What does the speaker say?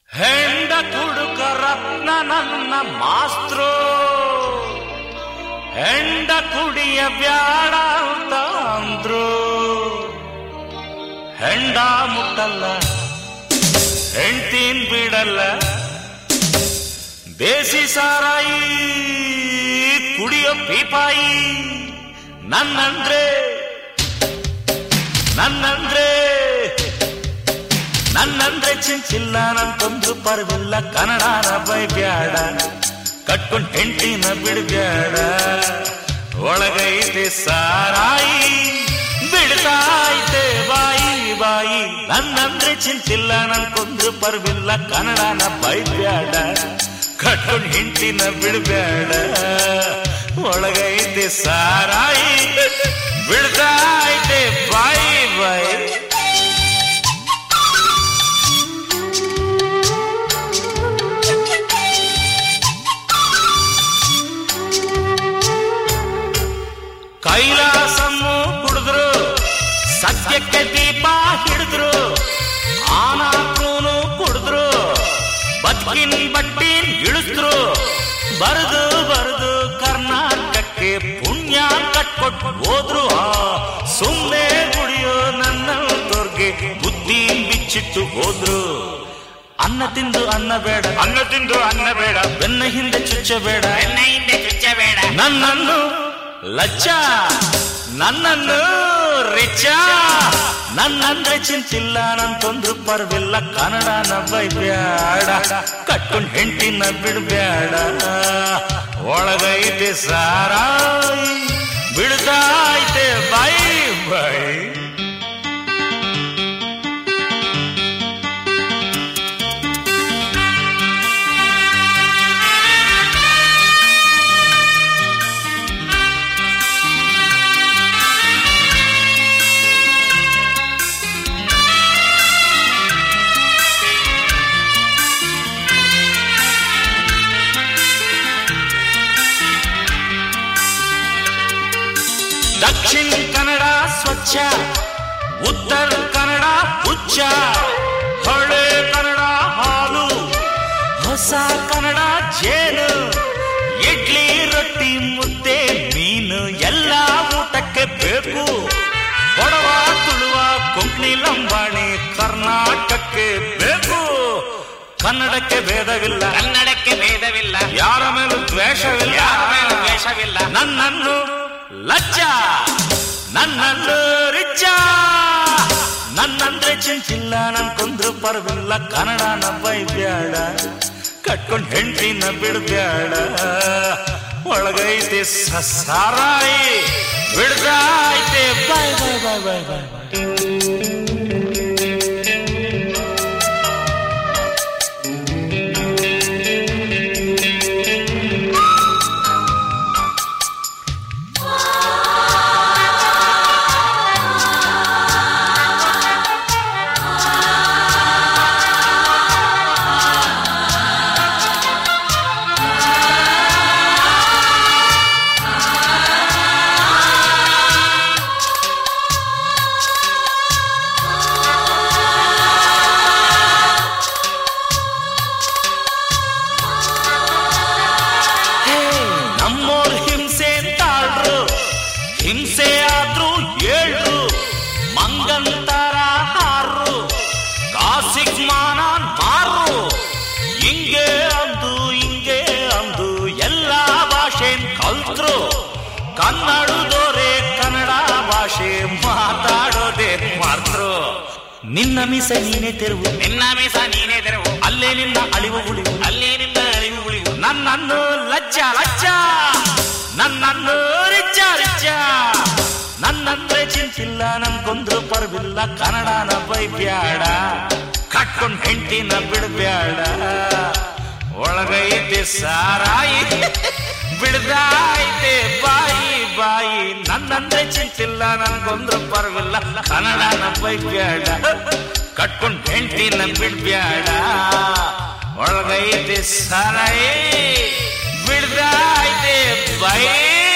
ಹೆಂಡ ತುಡುಕ ರತ್ನ ನನ್ನ ಮಾಸ್ತ್ರೋ, ಹೆಂಡ ಕುಡಿಯ ಬ್ಯಾಡ ಅಂತ ಅಂದ್ರು. ಹೆಂಡ ಮುಟ್ಟಲ್ಲ, ಹೆಂಡ್ತೀನ್ ಬಿಡಲ್ಲ, ದೇಸಿ ಸಾರಾಯಿ ಕುಡಿಯೋ ಪೀಪಾಯಿ. ನನ್ನಂದ್ರೆ ಚಿಂಚಿಲ್ಲ, ನಂಗೊಂದು ಪರ್ವಿಲ್ಲ. ಕನ್ನಡನ ಬೈಬ್ಯಾಡ, ಕಟ್ಕೊಂಡ್ ಹೆಂಡ್ತಿನ ಬಿಡ್ಬ್ಯಾಡ. ಒಳಗೈತೆ ಸಾರಾಯಿ, ಬಿಡ್ತಾಯ್ತೆ ಬಾಯಿ ಬಾಯಿ. ನನ್ನಂದ್ರೆ ಚಿಂಚಿಲ್ಲ, ನಂಗೊಂದು ಪರ್ವಿಲ್ಲ. ಕನ್ನಡನ ಬೈಬ್ಯಾಡ, ಕಟ್ಕೊಂಡ್ ಹೆಂಡ್ತಿನ ಬಿಡ್ಬ್ಯಾಡ. ಒಳಗೈತೆ ಸಾರಾಯಿ, ಬಿಡ್ತಾಯ್ತೆ ಬಾಯಿ ಬಾಯಿ. ಕೈಲಾಸಮ್ಮು ಕುಡಿದ್ರು, ಸತ್ಯಕ್ಕೆ ದೀಪ ಹಿಡಿದ್ರು. ಆನಾಕ್ರೂನು ಕುಡಿದ್ರು, ಬದುಕಿನ ಬಟ್ಟಿನ್ ಇಳಿದ್ರು. ಬರೆದು ಬರೆದು ಕರ್ನಾಟಕಕ್ಕೆ ಪುಣ್ಯ ಕಟ್ಕೊಟ್ಟು ಹೋದ್ರು. ಸುಮ್ಮನೆ ಕುಡಿಯೋ ನನ್ನ ತೋರ್ಗೆ ಬುದ್ಧಿ ಬಿಚ್ಚಿಟ್ಟು ಹೋದ್ರು. ಅನ್ನ ತಿಂದು ಅನ್ನ ಬೇಡ, ಅನ್ನ ತಿಂದು ಅನ್ನ ಬೇಡ. ಬೆನ್ನ ಹಿಂದೆ ಚುಚ್ಚಬೇಡ, ಬೆನ್ನ ಹಿಂದೆ ಚುಚ್ಚಬೇಡ. ನನ್ನನ್ನು ಲಚ್ಚ, ನನ್ನನ್ನು ರಿಚ. ನನ್ನಂದ್ರೆ ಚಿಂತಿಲ್ಲ, ನಂತೊಂದು ಪರ್ವಿಲ್ಲ. ಕನ್ನಡನ ಬೈಬ್ಯಾಡ, ಕಟ್ಕೊಂಡ್ ಹೆಂಡ್ತಿನ ಬಿಡ್ಬ್ಯಾಡ. ಒಳಗೈತೆ ಸಾರಾಯಿ, ಬಿಡ್ತಾಯ್ತೆ ಬಾಯಿ ಬಾಯಿ. ದಕ್ಷಿಣ ಕನ್ನಡ ಸ್ವಚ್ಛ, ಉತ್ತರ ಕನ್ನಡ ಹುಚ್ಚ. ಹಳೆ ಕನ್ನಡ ಹಾಲು, ಹೊಸ ಕನ್ನಡ ಜೇನು. ಇಡ್ಲಿ ರೊಟ್ಟಿ ಮುದ್ದೆ ಮೀನು ಎಲ್ಲ ಊಟಕ್ಕೆ ಬೇಕು. ಕೊಡವ ತುಳುವ ಕೊಂಕಣಿ ಲಂಬಾಣಿ ಕರ್ನಾಟಕಕ್ಕೆ ಬೇಕು. ಕನ್ನಡಕ್ಕೆ ಭೇದವಿಲ್ಲ, ಕನ್ನಡಕ್ಕೆ ಭೇದವಿಲ್ಲ. ಯಾರ ಮೇಲೂ ದ್ವೇಷವಿಲ್ಲ, ಯಾರ ಮೇಲೂ ದ್ವೇಷವಿಲ್ಲ. ನನ್ನನ್ನು ಲಜ್ಜ, ನನ್ನನ್ನು ರಿಚ್ಚ. ನನ್ನಂದ್ರೆ ಚಿಂಚಿಲ್ಲ, ನನ್ಕೊಂದ್ರು ಪರ್ವಿಲ್ಲ. ಕನ್ನಡನ ಬೈಬ್ಯಾಡ, ಕಟ್ಕೊಂಡ್ ಹೆಂಡ್ತಿನ ಬಿಡ್ಬ್ಯಾಡ. ಒಳಗೈತೆ ಸಾರಾಯಿ, ಬಿಡ್ದಾಯ್ತೆ ಬಾಯ್ ಬಾಯ್ ಬಾಯ್ ಬಾಯ್ ಬಾಯ್ ಬಾಯ್. ಹಿಂಸೆ ಆದ್ರೂ ಏಳ್ರು, ಮಂಗಂತರ ಹಾರು, ಕಾಸಿಗ್ ಮಾನ ಮಾರು. ಹಿಂಗೆ ಅಂದು ಹಿಂಗೆ ಅಂದು ಎಲ್ಲ ಭಾಷೆನ್ ಕಲ್ತ್ರು. ಕನ್ನಡದೋರೆ ಕನ್ನಡ ಭಾಷೆ ಮಾತಾಡೋದೇ ಮಾರ್ತರು. ನಿನ್ನ ಮೀಸ ನೀನೇ ತೆರವು, ನಿನ್ನ ಮೀಸ ನೀನೇ ತೆರವು. ಅಲ್ಲೇ ನಿನ್ನ ಅಳಿವು ಉಳಿವು, ಅಲ್ಲೇ ನಿನ್ನ ಅಳಿವು ಉಳಿವು. ನನ್ನನ್ನು ಲಜ್ಜ ಲಜ್ಜ, ನನ್ನನ್ನು ರಿಚ್ಚ ರಿಚ್ಚ. ನನ್ನಂದ್ರೆ ಚಿಂತಿಲ್ಲ, ನನ್ಗೊಂದ್ರು ಪರ್ವಿಲ್ಲ. ಕನ್ನಡನ ಬೈಬ್ಯಾಡ, ಕಟ್ಕೊಂಡ್ ಹೆಂಡ್ತಿನ ಬಿಡ್ಬ್ಯಾಡ. ಒಳಗೈತೆ ಸಾರಾಯಿ, ಬಿಡ್ದಾಯ್ತೆ ಬಾಯಿ ಬಾಯಿ. ನನ್ನಂದ್ರೆ ಚಿಂತಿಲ್ಲ, ನನ್ಗೊಂದ್ರು ಪರ್ವಿಲ್ಲ. ಕನ್ನಡನ ಬೈಬ್ಯಾಡ, ಕಟ್ಕೊಂಡ್ ಹೆಂಡ್ತಿನ ಬಿಡ್ಬ್ಯಾಡ. ಒಳಗೈತೆ ಸಾರಾಯಿ, ಬಿಡ್ದಾಯ್ತೆ ಬಾಯಿ.